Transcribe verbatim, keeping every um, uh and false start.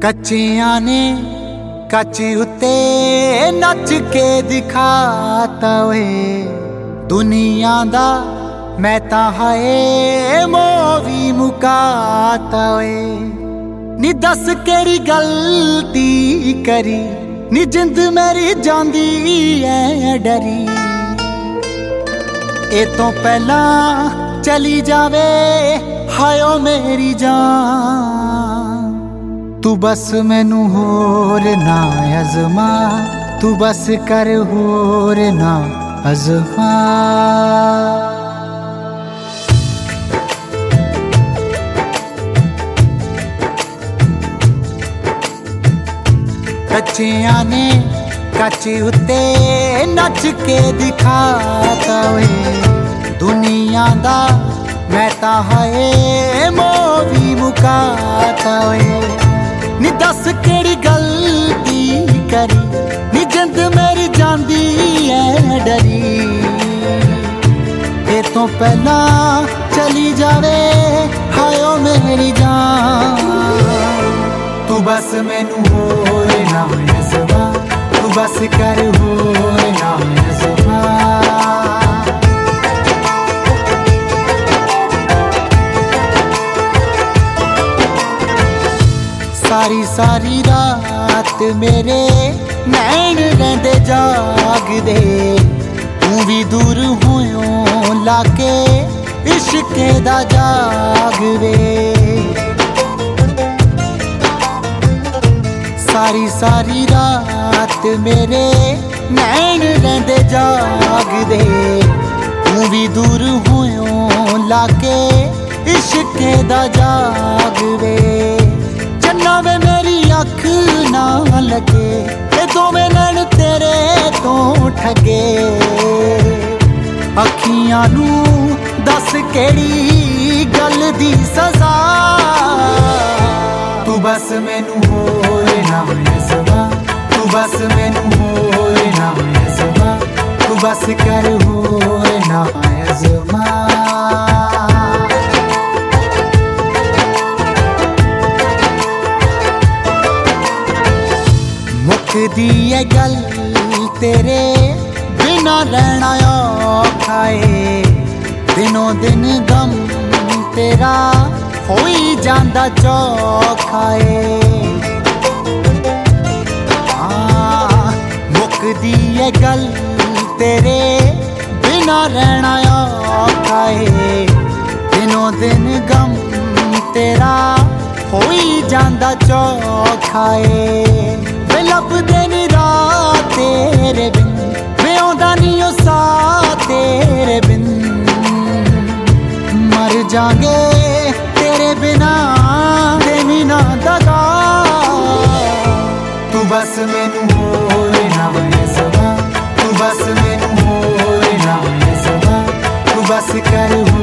कच्चियां ने कच्च उत्ते नच के दिखाता वे दुनिया दा मैं ता हाए मोवी मुकाता वे। नी दस केड़ी गलती करी नी जिंद मेरी जांदी है डरी। ए तो पहला चली जावे हायो मेरी जान। तू बस मैनू होर ना अज़मा, तू बस कर होर ना अज़मा। कच्चियां ने कच्च उत्ते नच के दिखाता वे दुनिया दा मैं ता हाए मोवी मुकाता वे। नी दस केड़ी गलती करी नी जिंद मेरी जांदी है डरी। ए तो पहला चली जावे हायो मेरी जान। तू बस मैनू होर ना अज़मा, तू बस कर होर ना अज़मा। सारी सारी रात मेरे नैन रहिंदे जागदे, तू भी दूर होयों लाके इश्के दा जागवे। सारी सारी रात मेरे नैन रहिंदे जागदे, तू भी दूर होयों लाके इश्के दा जागवे। चन्ना वे मेरी अख ना लगे ते दोवें नैन तेरे तो ठगे। अखियां नू दस केड़ी गल दी सजा। तू बस मैनू होर ना अज़मा, तू बस मैनू होर ना अज़मा, तू बस कर होर ना अज़मा। मुकदी है गल तेरे बिना रहना औखा है। दिनों दिन गम तेरा होई जांदा चौखा है। हाँ मुकदी है गल तेरे बिना रहना औखा है। दिनों दिन गम तेरा होई जांदा चौखा है। वे लभदे नी राह तेरे बिन, वे आउंदा नी ओ साह तेरे बिन। मर जांगे तेरे बिना देनी ना दगा। तू बस मैनू होर ना अज़मा, तू बस मैनू होर ना अज़मा, तू बस कर